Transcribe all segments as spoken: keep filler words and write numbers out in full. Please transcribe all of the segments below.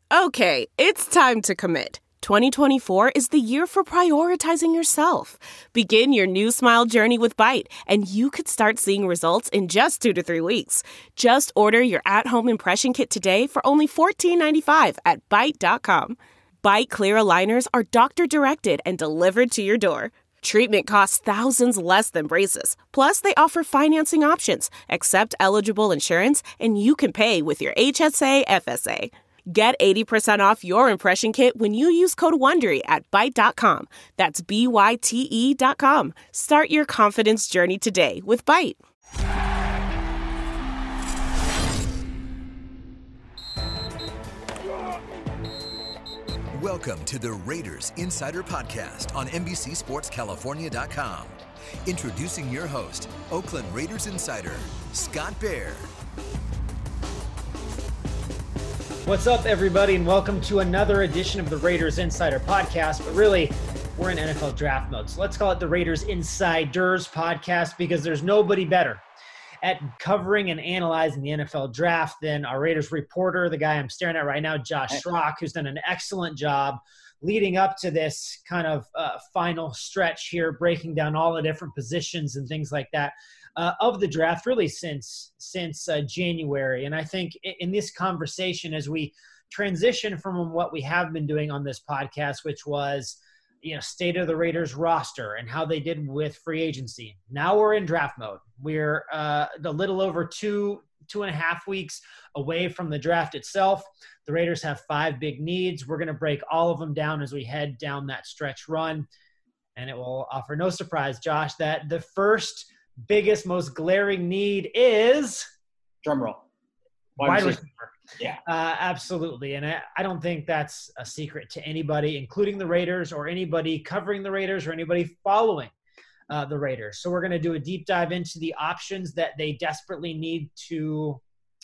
Okay, it's time to commit. twenty twenty-four is the year for prioritizing yourself. Begin your new smile journey with Byte, and you could start seeing results in just two to three weeks. Just order your at-home impression kit today for only fourteen ninety-five at byte dot com. Byte Clear aligners are doctor-directed and delivered to your door. Treatment costs thousands less than braces. Plus, they offer financing options, accept eligible insurance, and you can pay with your H S A F S A. Get eighty percent off your impression kit when you use code WONDERY at byte dot com. That's B Y T E dot com. Start your confidence journey today with Byte. Welcome to the Raiders Insider Podcast on N B C Sports California dot com. Introducing your host, Oakland Raiders Insider, Scott Bair. What's up, everybody, and welcome to another edition of the Raiders Insider Podcast. But really, we're in N F L draft mode, so let's call it the Raiders Insiders Podcast because there's nobody better at covering and analyzing the N F L draft than our Raiders reporter, the guy I'm staring at right now, Josh Schrock, who's done an excellent job leading up to this kind of uh, final stretch here, breaking down all the different positions and things like that uh, of the draft, really since since uh, January. And I think in this conversation, as we transition from what we have been doing on this podcast, which was, you know, state of the Raiders roster and how they did with free agency. Now we're in draft mode. We're uh, a little over two, two and a half weeks away from the draft itself. The Raiders have five big needs. We're going to break all of them down as we head down that stretch run. And it will offer no surprise, Josh, that the first biggest, most glaring need is drum roll. Wide, wide receiver. Yeah, uh, absolutely. And I, I don't think that's a secret to anybody, including the Raiders or anybody covering the Raiders or anybody following uh, the Raiders. So we're going to do a deep dive into the options that they desperately need to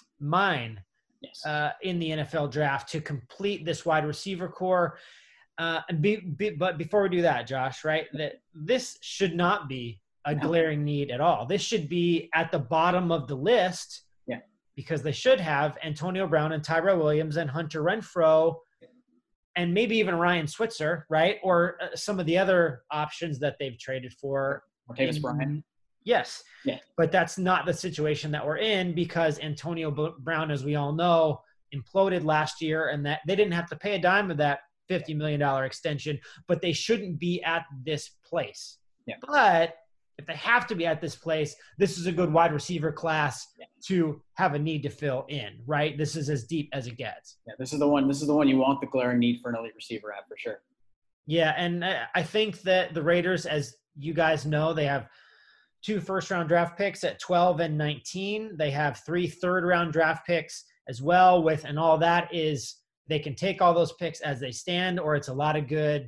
mine yes. uh, in the N F L draft to complete this wide receiver core. Uh, and be, be, but before we do that, Josh, right, that this should not be a no. glaring need at all. This should be at the bottom of the list. Because they should have Antonio Brown and Tyrell Williams and Hunter Renfrow and maybe even Ryan Switzer, right? Or uh, some of the other options that they've traded for. Martavis Bryant. Yes. Yeah. But that's not the situation that we're in because Antonio Brown, as we all know, imploded last year and that they didn't have to pay a dime of that fifty million dollars extension, but they shouldn't be at this place. Yeah. But if they have to be at this place, this is a good wide receiver class yeah. to have a need to fill in, right? This is as deep as it gets. Yeah, this is the one. This is the one you want the glaring need for an elite receiver at for sure. Yeah, and I think that the Raiders, as you guys know, they have two first-round draft picks at twelve and nineteen. They have three third-round draft picks as well with, and all that is they can take all those picks as they stand, or it's a lot of good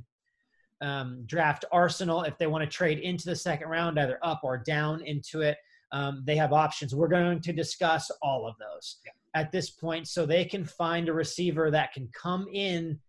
um, draft arsenal if they want to trade into the second round, either up or down into it. Um, they have options. We're going to discuss all of those yeah. at this point so they can find a receiver that can come in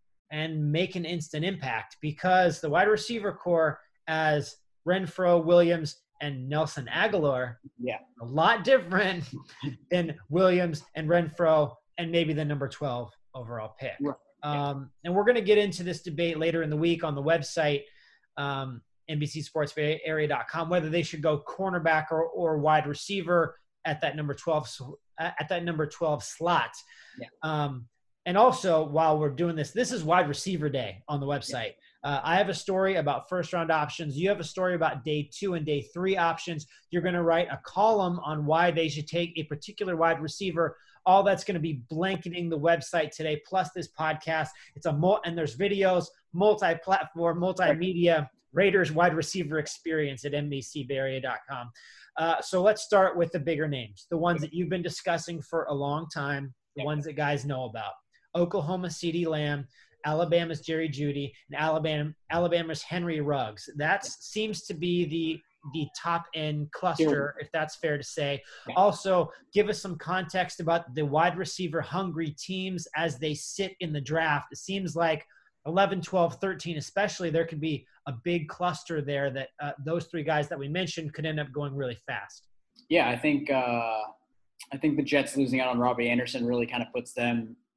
and make an instant impact because the wide receiver core as Renfrow, Williams, and Nelson Aguilar, yeah, a lot different than Williams and Renfrow and maybe the number twelve overall pick. Right. Um, and we're going to get into this debate later in the week on the website, um, N B C Sports Bay Area dot com, whether they should go cornerback or, or wide receiver at that number twelve at that number twelve slot. Yeah. Um, and also, while we're doing this, this is wide receiver day on the website. Yeah. Uh, I have a story about first round options. You have a story about day two and day three options. You're going to write a column on why they should take a particular wide receiver. All that's going to be blanketing the website today, plus this podcast. It's a mul- and there's videos, multi-platform, multimedia, Raiders wide receiver experience at N B C Bay Area dot com. Uh, so let's start with the bigger names, the ones that you've been discussing for a long time, the ones that guys know about. Oklahoma, CeeDee Lamb, Alabama's Jerry Jeudy, and Alabama, Alabama's Henry Ruggs. That seems to be the the top-end cluster, if that's fair to say. Also, give us some context about the wide receiver-hungry teams as they sit in the draft. It seems like eleven, twelve, thirteen especially, there could be a big cluster there that uh, those three guys that we mentioned could end up going really fast. Yeah, I think uh, I think the Jets losing out on Robbie Anderson really kind of puts them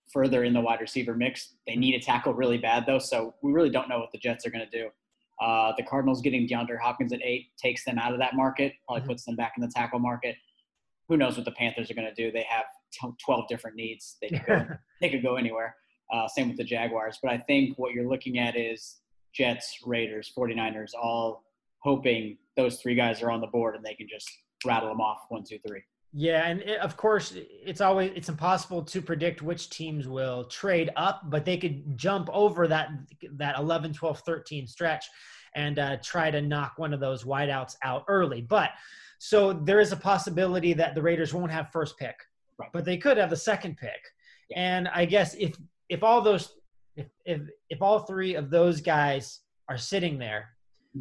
further in the wide receiver mix. They need a tackle really bad, though, so we really don't know what the Jets are going to do. Uh, the Cardinals getting DeAndre Hopkins at eight takes them out of that market, probably puts them back in the tackle market. Who knows what the Panthers are going to do? They have twelve different needs. They could go, they could go anywhere. Uh, same with the Jaguars. But I think what you're looking at is Jets, Raiders, 49ers, all hoping those three guys are on the board and they can just rattle them off one, two, three. Yeah, and it, of course, it's always it's impossible to predict which teams will trade up, but they could jump over that that eleven, twelve, thirteen stretch and uh, try to knock one of those wideouts out early. But so there is a possibility that the Raiders won't have first pick, right, but they could have the second pick. Yeah. And I guess if if all those if if, if all three of those guys are sitting there,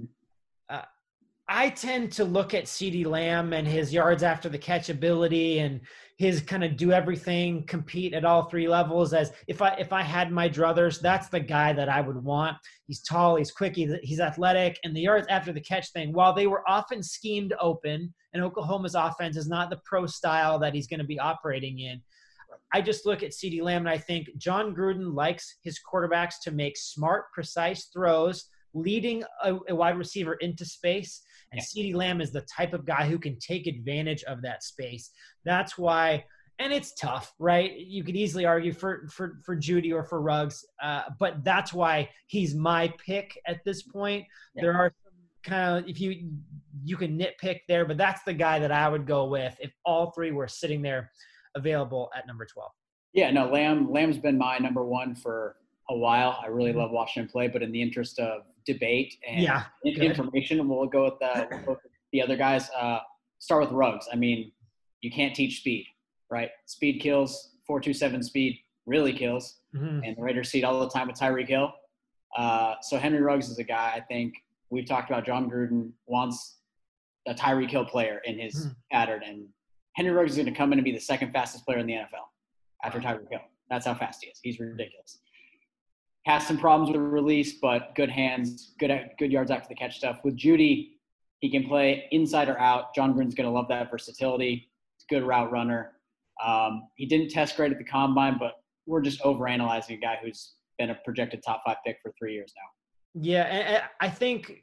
uh, I tend to look at CeeDee Lamb and his yards after the catch ability and his kind of do everything, compete at all three levels as if I if I had my druthers, that's the guy that I would want. He's tall, he's quick, he's, he's athletic, and the yards after the catch thing, while they were often schemed open, and Oklahoma's offense is not the pro style that he's going to be operating in, I just look at CeeDee Lamb and I think John Gruden likes his quarterbacks to make smart, precise throws, leading a, a wide receiver into space. And CeeDee Lamb is the type of guy who can take advantage of that space. That's why, and it's tough, right? You could easily argue for for, for Jeudy or for Ruggs, uh, but that's why he's my pick at this point. Yeah. There are some kind of, if you you can nitpick there, but that's the guy that I would go with if all three were sitting there available at number twelve. Yeah, no, Lamb Lamb's been my number one for a while. I really love watching him play, but in the interest of debate and yeah, information, we'll go with the, we'll go with the other guys. Uh, start with Ruggs. I mean, you can't teach speed, right? Speed kills. four two seven speed really kills. Mm-hmm. And the Raiders see it all the time with Tyreek Hill. Uh, so Henry Ruggs is a guy, I think we've talked about. John Gruden wants a Tyreek Hill player in his mm-hmm. pattern, and Henry Ruggs is going to come in and be the second fastest player in the N F L after Tyreek Hill. That's how fast he is. He's ridiculous. Has some problems with release, but good hands, good good yards after the catch stuff. With Jeudy, he can play inside or out. John Gruden's going to love that versatility. He's a good route runner. Um, he didn't test great at the combine, but we're just overanalyzing a guy who's been a projected top five pick for three years now. Yeah, and I think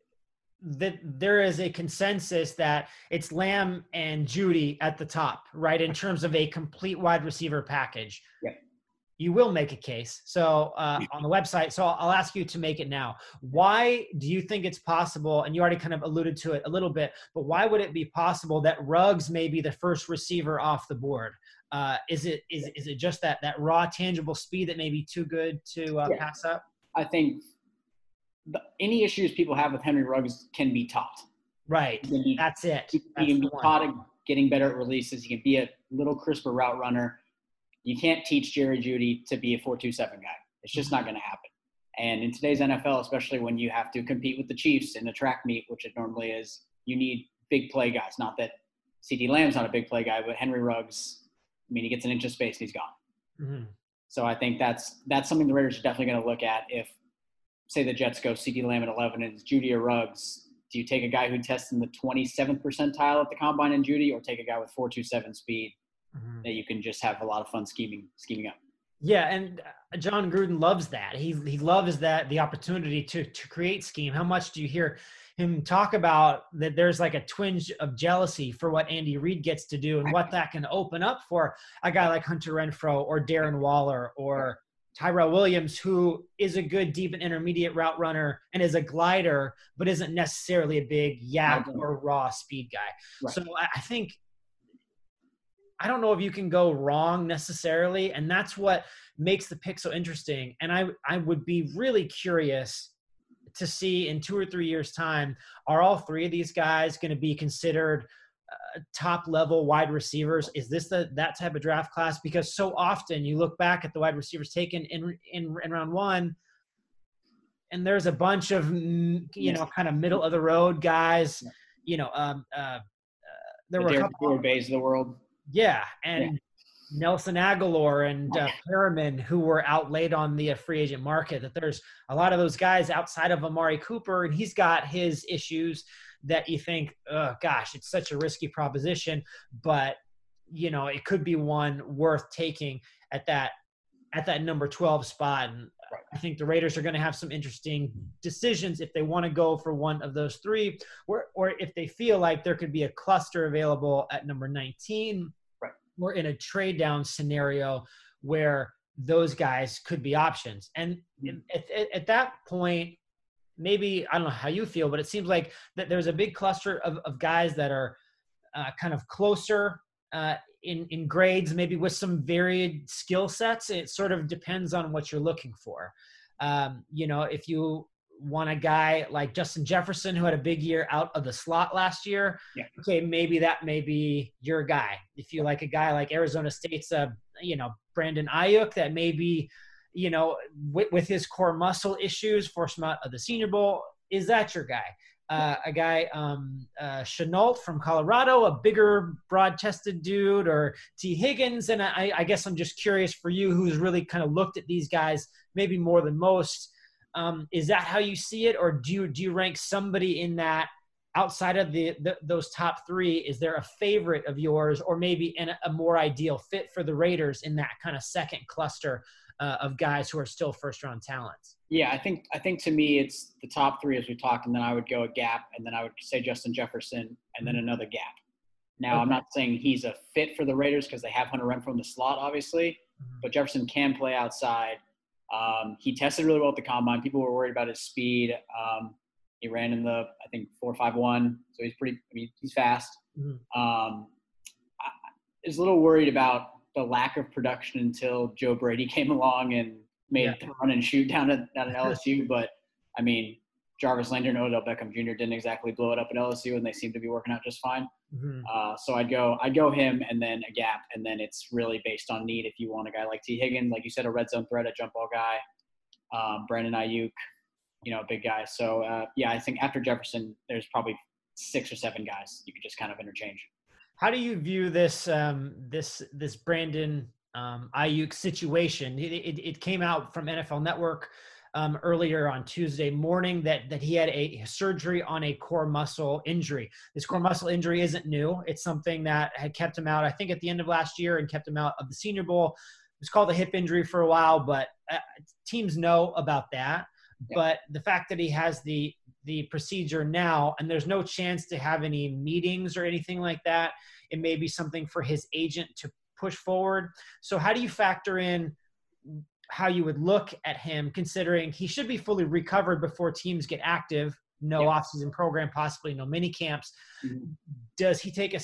that there is a consensus that it's Lamb and Jeudy at the top, right, in terms of a complete wide receiver package. Yeah. You will make a case. So uh, on the website, so I'll ask you to make it now. Why do you think it's possible, and you already kind of alluded to it a little bit, but why would it be possible that Ruggs may be the first receiver off the board? Uh, is it is is it just that that raw, tangible speed that may be too good to uh, yeah. pass up? I think the, any issues people have with Henry Ruggs can be taught. Right. Be, That's it. He, That's he can be one. taught at getting better at releases. He can be a little crisper route runner. You can't teach Jerry Jeudy to be a four two seven guy. It's just not going to happen. And in today's N F L, especially when you have to compete with the Chiefs in a track meet, which it normally is, you need big play guys. Not that CeeDee Lamb's not a big play guy, but Henry Ruggs, I mean, he gets an inch of space and he's gone. Mm-hmm. So I think that's that's something the Raiders are definitely going to look at. If, say, the Jets go CeeDee Lamb at eleven and it's Jeudy or Ruggs, do you take a guy who tests in the twenty-seventh percentile at the combine in Jeudy, or take a guy with four two seven speed mm-hmm. that you can just have a lot of fun scheming scheming up? Yeah, and John Gruden loves that. He he loves that, the opportunity to to create scheme. How much do you hear him talk about that there's like a twinge of jealousy for what Andy Reid gets to do and what that can open up for a guy like Hunter Renfrow or Darren Waller or Tyrell Williams, who is a good deep and intermediate route runner and is a glider, but isn't necessarily a big yak or raw speed guy. Right. So I think – I don't know if you can go wrong necessarily, and that's what makes the pick so interesting. And I, I would be really curious to see in two or three years' time, are all three of these guys going to be considered uh, top-level wide receivers? Is this the that type of draft class? Because so often you look back at the wide receivers taken in in, in round one, and there's a bunch of you yes. know kind of middle-of-the-road guys. Yeah. You know, um, uh, uh, there the were Derek a couple of Bays of the world. Yeah, and yeah. Nelson Aguilar and uh, Perriman, who were outlaid on the uh, free agent market, that there's a lot of those guys outside of Amari Cooper, and he's got his issues that you think, oh, gosh, it's such a risky proposition, but, you know, it could be one worth taking at that at that number twelve spot. And right. I think the Raiders are going to have some interesting decisions if they want to go for one of those three, or, or if they feel like there could be a cluster available at number nineteen, right. or in a trade down scenario where those guys could be options. And mm-hmm. at, at, at that point, maybe, I don't know how you feel, but it seems like that there's a big cluster of, of guys that are uh, kind of closer uh, in, in grades, maybe with some varied skill sets. It sort of depends on what you're looking for. Um, you know, if you want a guy like Justin Jefferson, who had a big year out of the slot last year, yeah. okay, maybe that may be your guy. If you like a guy like Arizona State's, uh, you know, Brandon Ayuk, that may be, you know, with, with his core muscle issues, forced him out of the Senior Bowl. Is that your guy? Uh, a guy, um, uh, Chenault from Colorado, a bigger, broad-chested dude, or T. Higgins? And I, I guess I'm just curious for you, who's really kind of looked at these guys maybe more than most. Um, is that how you see it, or do you do you rank somebody in that outside of the, the those top three? Is there a favorite of yours, or maybe in a, a more ideal fit for the Raiders in that kind of second cluster uh, of guys who are still first-round talents? Yeah, I think I think to me it's the top three as we talked, and then I would go a gap, and then I would say Justin Jefferson, and then another gap. Now, okay. I'm not saying he's a fit for the Raiders because they have Hunter Renfrow in the slot, obviously, mm-hmm. but Jefferson can play outside. Um, he tested really well at the combine. People were worried about his speed. Um, he ran in the, I think, four five one, so he's pretty – I mean, he's fast. Mm-hmm. Um, I was a little worried about the lack of production until Joe Brady came along and made yeah. a run and shoot down at, down at L S U. But, I mean, Jarvis Landry and Odell Beckham Junior didn't exactly blow it up at L S U, and they seem to be working out just fine. Mm-hmm. Uh, so I'd go I'd go him and then a gap, and then it's really based on need. If you want a guy like T. Higgins, like you said, a red zone threat, a jump ball guy, um, Brandon Ayuk, you know, a big guy. So, uh, yeah, I think after Jefferson, there's probably six or seven guys you could just kind of interchange. How do you view this um, this this Brandon um, Ayuk situation? It, it, it came out from N F L Network um, earlier on Tuesday morning that that he had a surgery on a core muscle injury. This core muscle injury isn't new. It's something that had kept him out, I think, at the end of last year and kept him out of the Senior Bowl. It was called a hip injury for a while, but uh, teams know about that. Yeah. But the fact that he has the the procedure now, and there's no chance to have any meetings or anything like that, it may be something for his agent to push forward. So how do you factor in how you would look at him, considering he should be fully recovered before teams get active, no yeah. offseason program, possibly no mini camps. Mm-hmm. Does he take a,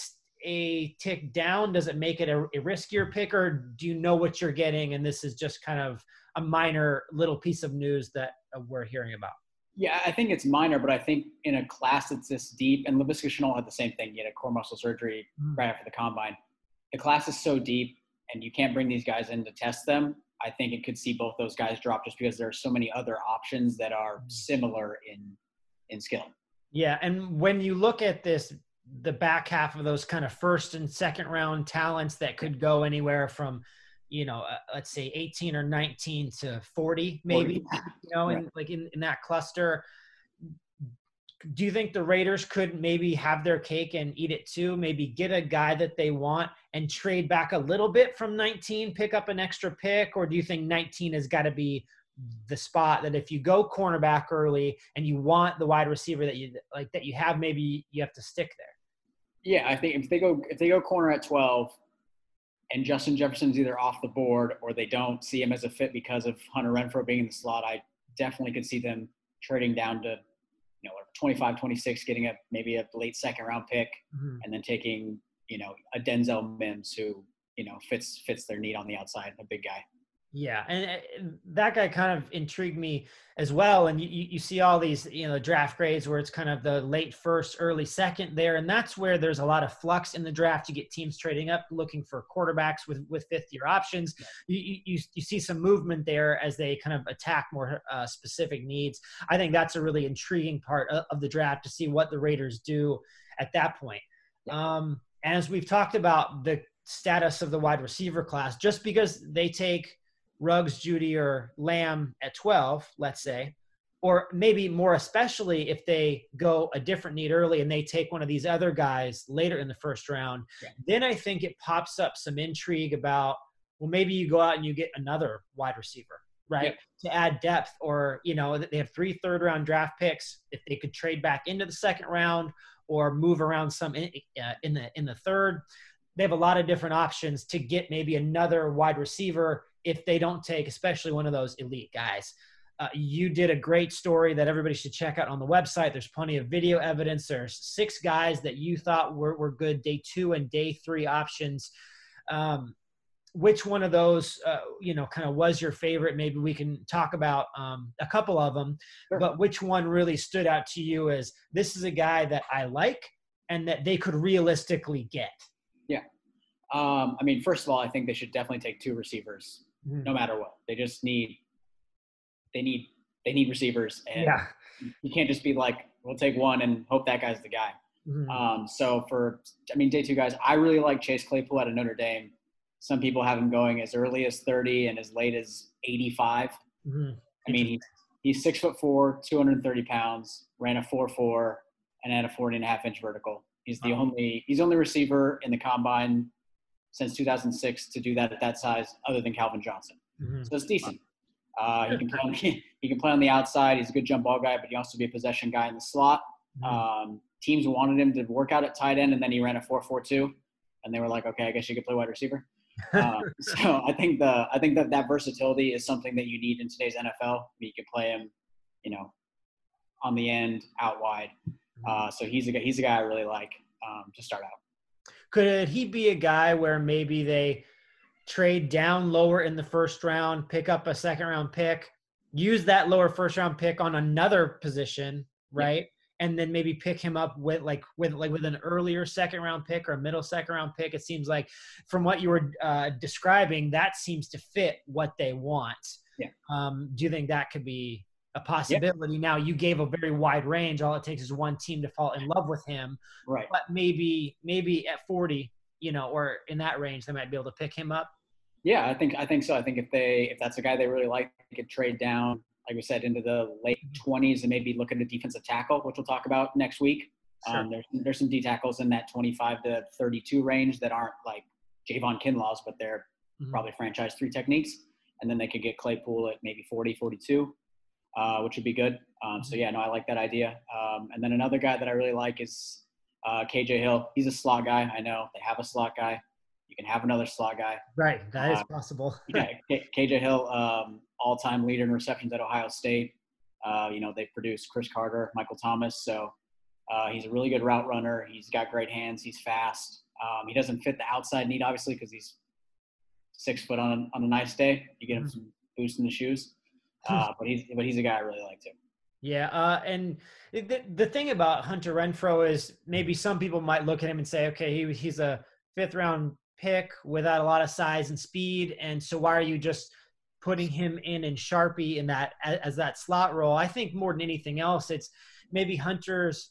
a tick down? Does it make it a, a riskier pick, or do you know what you're getting, and this is just kind of a minor little piece of news that we're hearing about? Yeah, I think it's minor, but I think in a class that's this deep, and Laviska Shenault had the same thing. He had a core muscle surgery mm. right after the combine. The class is so deep, and you can't bring these guys in to test them. I think it could see both those guys drop just because there are so many other options that are similar in in skill. Yeah, and when you look at this, the back half of those kind of first and second round talents that could go anywhere from, you know, uh, let's say eighteen or nineteen to forty, maybe, forty. you know, right. in like in, in that cluster. Do you think the Raiders could maybe have their cake and eat it too? Maybe get a guy that they want and trade back a little bit from nineteen, pick up an extra pick? Or do you think nineteen has got to be the spot that if you go cornerback early and you want the wide receiver that you like, that you have, maybe you have to stick there? Yeah, I think if they go, if they go corner at twelve, and Justin Jefferson's either off the board or they don't see him as a fit because of Hunter Renfrow being in the slot, I definitely could see them trading down to, you know, twenty-five, twenty-six, getting a maybe a late second round pick, mm-hmm. and then taking, you know, a Denzel Mims who, you know, fits fits their need on the outside, a big guy. Yeah, and that guy kind of intrigued me as well. And you, you see all these, you know, draft grades where it's kind of the late first, early second there, and that's where there's a lot of flux in the draft. You get teams trading up, looking for quarterbacks with, with fifth-year options. You, you you see some movement there as they kind of attack more uh, specific needs. I think that's a really intriguing part of, of the draft to see what the Raiders do at that point. Um, and as we've talked about the status of the wide receiver class, just because they take Ruggs, Judy, or Lamb at twelve, let's say, or maybe more especially if they go a different need early and they take one of these other guys later in the first round, yeah. then I think it pops up some intrigue about well, maybe you go out and you get another wide receiver, right? Yep. To add depth, or, you know, they have three third round draft picks. If they could trade back into the second round or move around some in, uh, in the, in the third, they have a lot of different options to get maybe another wide receiver if they don't take, especially one of those elite guys. Uh, you did a great story that everybody should check out on the website. There's plenty of video evidence. There's six guys that you thought were, were good day two and day three options. Um, which one of those, uh, you know, kind of was your favorite? Maybe we can talk about um, a couple of them, sure. But which one really stood out to you as this is a guy that I like and that they could realistically get? Yeah. Um, I mean, first of all, I think they should definitely take two receivers, mm-hmm. no matter what. They just need, they need, they need receivers. And yeah. you can't just be like, we'll take one and hope that guy's the guy. Mm-hmm. Um, so for, I mean, day two guys, I really like Chase Claypool out of Notre Dame. Some people have him going as early as thirty and as late as eighty-five. Mm-hmm. I mean, he, he's six foot four, two hundred thirty pounds, ran a four four, and had a forty and a half inch vertical. He's the wow. only, he's the only receiver in the combine since two thousand six to do that at that size, other than Calvin Johnson. Mm-hmm. So it's decent. Uh, he can play on, he can play on the outside. He's a good jump ball guy, but he also be a possession guy in the slot. Mm-hmm. Um, teams wanted him to work out at tight end, and then he ran a four four two, and they were like, okay, I guess you could play wide receiver. um, so I think the I think that that versatility is something that you need in today's N F L. You can play him, you know, on the end, out wide. Uh, so he's a guy, he's a guy I really like um, to start out. Could he be a guy where maybe they trade down lower in the first round, pick up a second round pick, use that lower first round pick on another position, right? Yeah. And then maybe pick him up with like with like with an earlier second round pick or a middle second round pick. It seems like from what you were uh, describing, that seems to fit what they want. Yeah. Um, do you think that could be a possibility? Yeah. Now you gave a very wide range. All it takes is one team to fall in love with him. Right. But maybe maybe at forty, you know, or in that range, they might be able to pick him up. Yeah, I think I think so. I think if they if that's a guy they really like, they could trade down, like we said, into the late twenties and maybe look at a defensive tackle, which we'll talk about next week. Sure. Um, there's there's some D tackles in that twenty-five to thirty-two range that aren't like Javon Kinlaw's, but they're mm-hmm. probably franchise three techniques. And then they could get Claypool at maybe forty, forty-two, uh, which would be good. Um, mm-hmm. So, yeah, no, I like that idea. Um, and then another guy that I really like is uh, K J Hill. He's a slot guy. I know they have a slot guy. You can have another slot guy. Right. That is uh, possible. yeah. K- KJ Hill, um, all-time leader in receptions at Ohio State. Uh, you know, they produced Chris Carter, Michael Thomas. So uh, he's a really good route runner. He's got great hands. He's fast. Um, he doesn't fit the outside need, obviously, because he's six foot on a, on a nice day. You get him some boost in the shoes. Uh, but he's but he's a guy I really like too. Yeah, uh, and the the thing about Hunter Renfrow is maybe some people might look at him and say, okay, he he's a fifth round pick without a lot of size and speed, and so why are you just putting him in and Sharpie in that as, as that slot role? I think more than anything else, it's maybe Hunter's.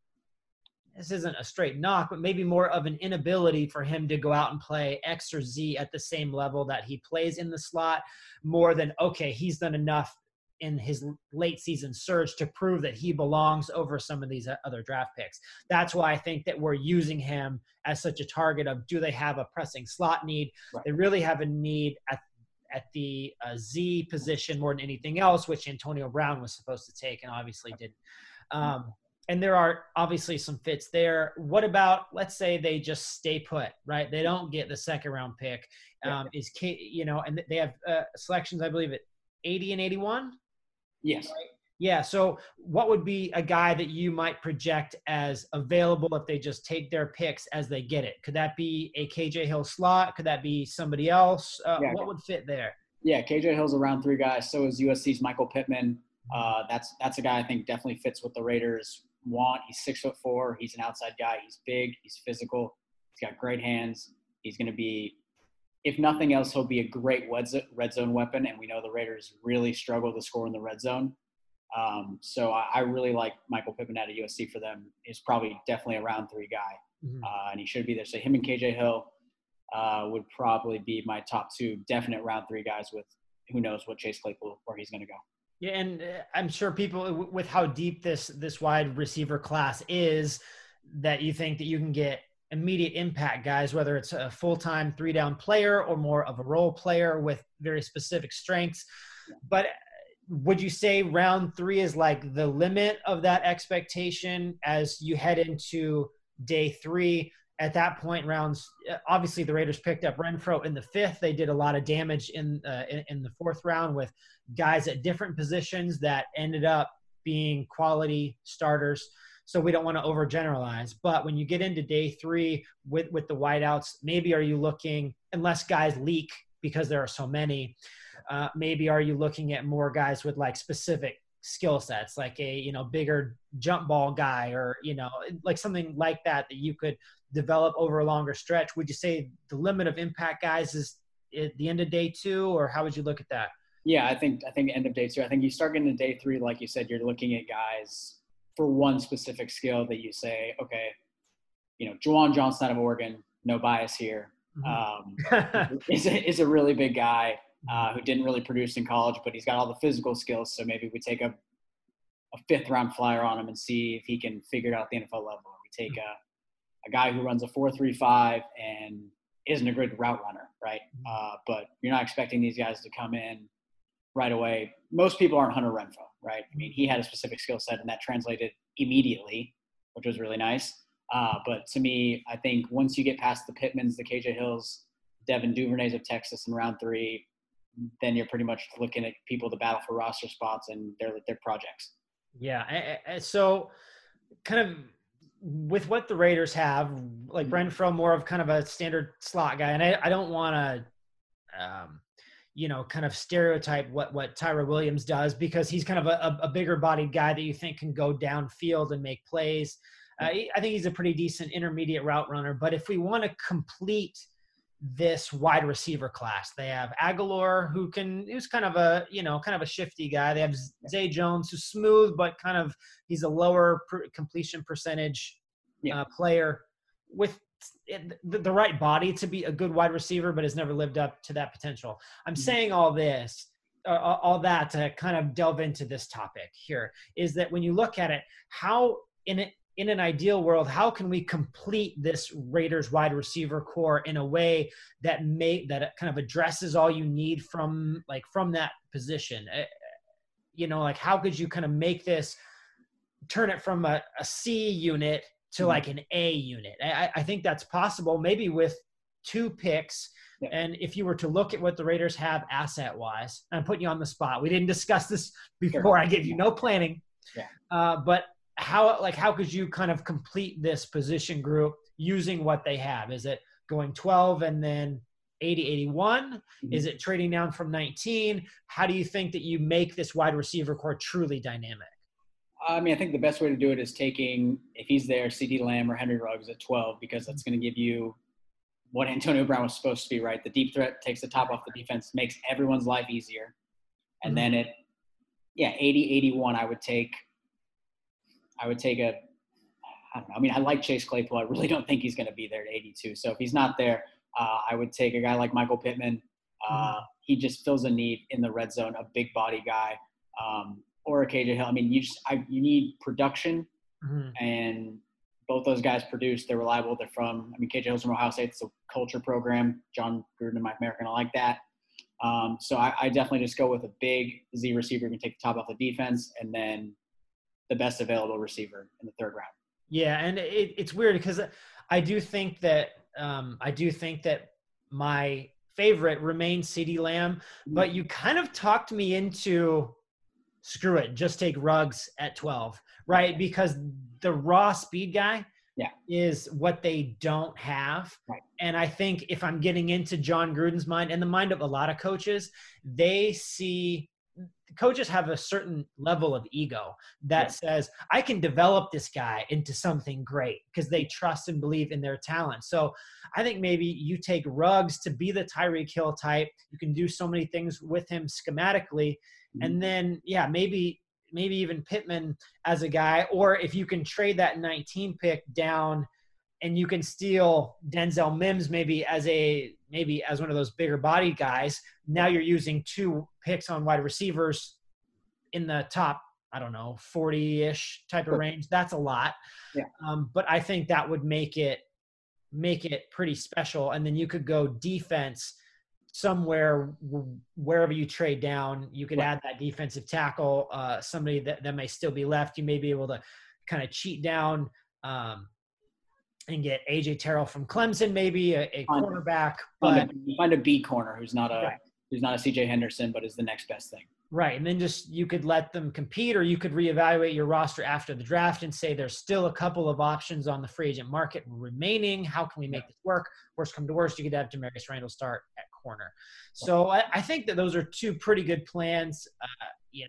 This isn't a straight knock, but maybe more of an inability for him to go out and play X or Z at the same level that he plays in the slot, more than, okay, he's done enough in his late season surge to prove that he belongs over some of these other draft picks. That's why I think that we're using him as such a target of, do they have a pressing slot need? Right. They really have a need at at the uh, Z position more than anything else, which Antonio Brown was supposed to take and obviously didn't. Um, And there are obviously some fits there. What about, let's say they just stay put, right? They don't get the second round pick. Um, yeah. Is K, you know, and they have uh, selections, I believe, at eighty and eighty-one. Yes. Right? Yeah. So what would be a guy that you might project as available if they just take their picks as they get it? Could that be a K J Hill slot? Could that be somebody else? Uh, yeah, what would fit there? Yeah, K J Hill's a round three guy. So is U S C's Michael Pittman. Uh, that's that's a guy I think definitely fits what the Raiders want. He's six foot four. He's an outside guy. He's big. He's physical. He's got great hands. He's going to be, if nothing else, he'll be a great red zone weapon. And we know the Raiders really struggle to score in the red zone. Um, so I, I really like Michael Pittman out of U S C for them. He's probably definitely a round three guy. Mm-hmm. Uh, and he should be there. So him and K J Hill uh, would probably be my top two definite round three guys, with who knows what Chase Claypool, where he's going to go. Yeah, and I'm sure people, with how deep this this wide receiver class is, that you think that you can get immediate impact guys, whether it's a full-time three down player or more of a role player with very specific strengths. But would you say round three is like the limit of that expectation as you head into day three? At that point, rounds, obviously the Raiders picked up Renfrow in the fifth. They did a lot of damage in, uh, in, in the fourth round with guys at different positions that ended up being quality starters. So we don't want to overgeneralize. But when you get into day three with, with the wideouts, maybe are you looking, unless guys leak because there are so many, uh, maybe are you looking at more guys with like specific skill sets, like a, you know, bigger jump ball guy, or, you know, like something like that that you could develop over a longer stretch? Would you say the limit of impact guys is at the end of day two, or how would you look at that? Yeah, I think I think end of day two. I think you start getting to day three, like you said, you're looking at guys for one specific skill that you say, okay, you know, Juwan Johnson out of Oregon, no bias here, mm-hmm. um, is a, is a really big guy uh, who didn't really produce in college, but he's got all the physical skills. So maybe we take a a fifth round flyer on him and see if he can figure it out at the N F L level. We take a a guy who runs a four three five and isn't a good route runner, right? Uh, but you're not expecting these guys to come in right away. Most people aren't Hunter Renfrow, right? I mean, he had a specific skill set, and that translated immediately, which was really nice. Uh, but to me, I think once you get past the Pittmans, the K J Hills, Devin Duvernays of Texas in round three, then you're pretty much looking at people to battle for roster spots, and they're, they're projects. Yeah. So kind of – with what the Raiders have, like Renfrow, more of kind of a standard slot guy. And I, I don't want to, um, you know, kind of stereotype what, what Tyra Williams does, because he's kind of a, a bigger bodied guy that you think can go downfield and make plays. Uh, I think he's a pretty decent intermediate route runner. But if we want to complete this wide receiver class, they have Aguilar, who can, who's kind of a, you know, kind of a shifty guy. They have Zay Jones, who's smooth, but kind of, he's a lower per completion percentage yeah. uh, player with the, the right body to be a good wide receiver, but has never lived up to that potential. I'm mm-hmm. saying all this, uh, all that to kind of delve into this topic here, is that when you look at it, how in it, in an ideal world, how can we complete this Raiders wide receiver core in a way that may, that kind of addresses all you need from like, from that position? Uh, you know, like how could you kind of make this, turn it from a, a C unit to mm-hmm. like an A unit? I, I think that's possible, maybe with two picks. Yeah. And if you were to look at what the Raiders have asset wise, I'm putting you on the spot. We didn't discuss this before. Sure. I gave you no planning, yeah. uh, but how, like, how could you kind of complete this position group using what they have? Is it going twelve and then eighty, eighty-one? Mm-hmm. Is it trading down from nineteen? How do you think that you make this wide receiver core truly dynamic? I mean, I think the best way to do it is taking, if he's there, CeeDee Lamb or Henry Ruggs at twelve, because that's going to give you what Antonio Brown was supposed to be, right? The deep threat takes the top off the defense, makes everyone's life easier. And mm-hmm. then it, yeah, eighty, eighty-one, I would take – I would take a, I don't know. I mean, I like Chase Claypool. I really don't think he's going to be there at eighty-two. So if he's not there, uh, I would take a guy like Michael Pittman. Uh, mm-hmm. He just fills a need in the red zone, a big body guy, um, or a K J Hill. I mean, you just I, you need production, mm-hmm. and both those guys produce. They're reliable. They're from. I mean, K J Hill's from Ohio State. It's a culture program. John Gruden and Mike American, I like that. Um, so I, I definitely just go with a big Z receiver who can take the top off the defense, and then the best available receiver in the third round. Yeah. And it, it's weird because I do think that, um, I do think that my favorite remains CeeDee Lamb, but you kind of talked me into screw it, just take Ruggs at twelve, right? Because the raw speed guy yeah. is what they don't have. Right. And I think if I'm getting into John Gruden's mind and the mind of a lot of coaches, they see coaches have a certain level of ego that yeah. says, I can develop this guy into something great because they trust and believe in their talent. So I think maybe you take Ruggs to be the Tyreek Hill type. You can do so many things with him schematically. Mm-hmm. And then, yeah, maybe, maybe even Pittman as a guy, or if you can trade that nineteen pick down and you can steal Denzel Mims maybe as a maybe as one of those bigger body guys. Now you're using two picks on wide receivers in the top, I don't know, forty-ish type of range. That's a lot. Yeah. Um, but I think that would make it make it pretty special. And then you could go defense somewhere, wherever you trade down, you could add that defensive tackle, uh, somebody that, that may still be left. You may be able to kind of cheat down um, and get A J Terrell from Clemson, maybe a, a find, cornerback. Find, but a, find a B corner who's not a right. who's not a C J Henderson, but is the next best thing. Right. And then just you could let them compete, or you could reevaluate your roster after the draft and say there's still a couple of options on the free agent market remaining. How can we make yeah. this work? Worst come to worst, you could have Demarius Randall start at corner. So I, I think that those are two pretty good plans. Uh, you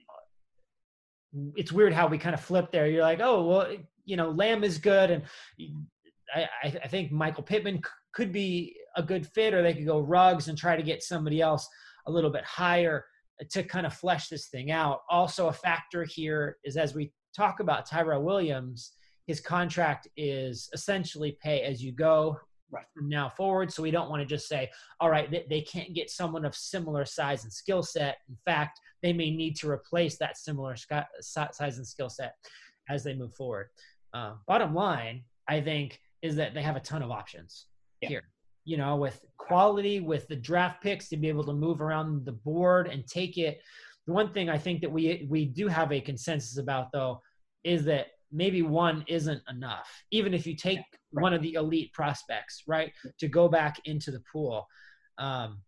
know, it's weird how we kind of flip there. You're like, oh, well, you know, Lamb is good. And I, I think Michael Pittman c- could be a good fit, or they could go Ruggs and try to get somebody else a little bit higher to kind of flesh this thing out. Also a factor here is, as we talk about Tyrell Williams, his contract is essentially pay as you go right. from now forward. So we don't want to just say, all right, they, they can't get someone of similar size and skill set. In fact, they may need to replace that similar size and skill set as they move forward. Uh, bottom line, I think, is that they have a ton of options yeah. here. You know, with quality, with the draft picks to be able to move around the board and take it. The one thing I think that we we do have a consensus about, though, is that maybe one isn't enough. Even if you take right. one of the elite prospects, right, to go back into the pool. Um,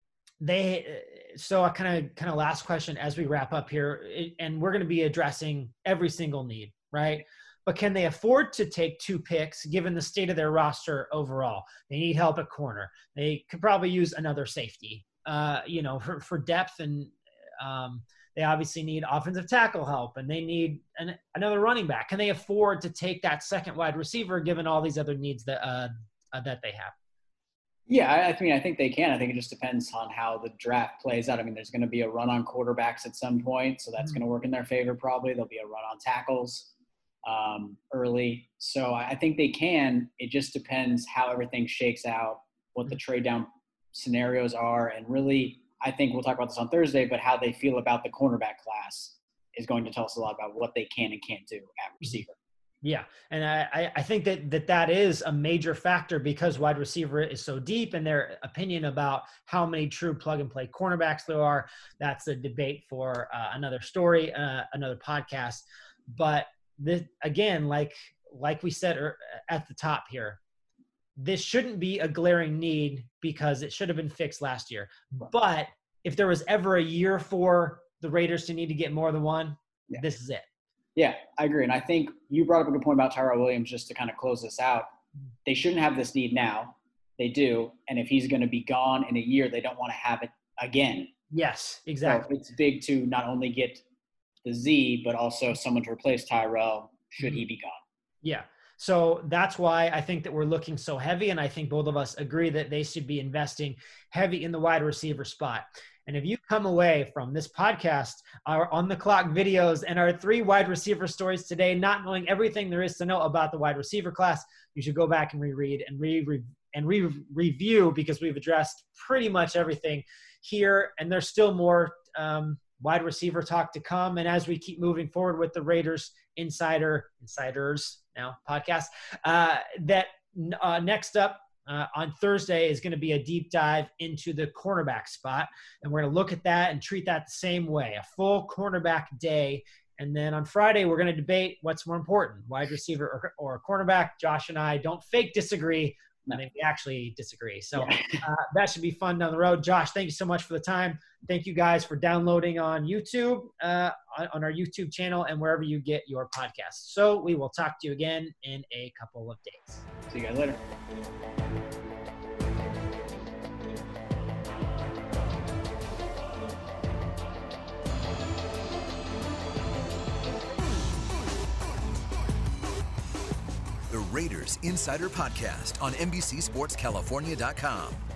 they so I kind of kind of last question as we wrap up here, and we're going to be addressing every single need, right? But can they afford to take two picks given the state of their roster overall? They need help at corner. They could probably use another safety, uh, you know, for, for depth. And um, they obviously need offensive tackle help, and they need an, another running back. Can they afford to take that second wide receiver given all these other needs that uh, uh, that they have? Yeah, I, I mean, I think they can. I think it just depends on how the draft plays out. I mean, there's going to be a run on quarterbacks at some point, so that's mm-hmm. going to work in their favor probably. There'll be a run on tackles um, early. So I think they can. It just depends how everything shakes out, what the trade down scenarios are. And really, I think we'll talk about this on Thursday, but how they feel about the cornerback class is going to tell us a lot about what they can and can't do at receiver. Yeah. And I, I think that, that that is a major factor because wide receiver is so deep, and their opinion about how many true plug and play cornerbacks there are. That's a debate for uh, another story, uh, another podcast. But this, again, like, like we said at the top here, this shouldn't be a glaring need because it should have been fixed last year. But if there was ever a year for the Raiders to need to get more than one, yeah. this is it. Yeah, I agree. And I think you brought up a good point about Tyrell Williams, just to kind of close this out. They shouldn't have this need now. They do. And if he's going to be gone in a year, they don't want to have it again. Yes, exactly. So it's big to not only get the Z, but also someone to replace Tyrell should mm-hmm. he be gone. Yeah. So that's why I think that we're looking so heavy. And I think both of us agree that they should be investing heavy in the wide receiver spot. And if you come away from this podcast, our on the clock videos, and our three wide receiver stories today, not knowing everything there is to know about the wide receiver class, you should go back and reread and re, re and re review because we've addressed pretty much everything here. And there's still more um, wide receiver talk to come. And as we keep moving forward with the Raiders Insider Insiders now podcast, uh, that uh, next up, Uh, on Thursday is going to be a deep dive into the cornerback spot. And we're going to look at that and treat that the same way, a full cornerback day. And then on Friday, we're going to debate what's more important, wide receiver or, or cornerback. Josh and I don't fake disagree. I think we actually disagree. So uh, that should be fun down the road. Josh, thank you so much for the time. Thank you guys for downloading on YouTube, uh, on, on our YouTube channel and wherever you get your podcasts. So we will talk to you again in a couple of days. See you guys later. The Raiders Insider Podcast on N B C Sports California dot com.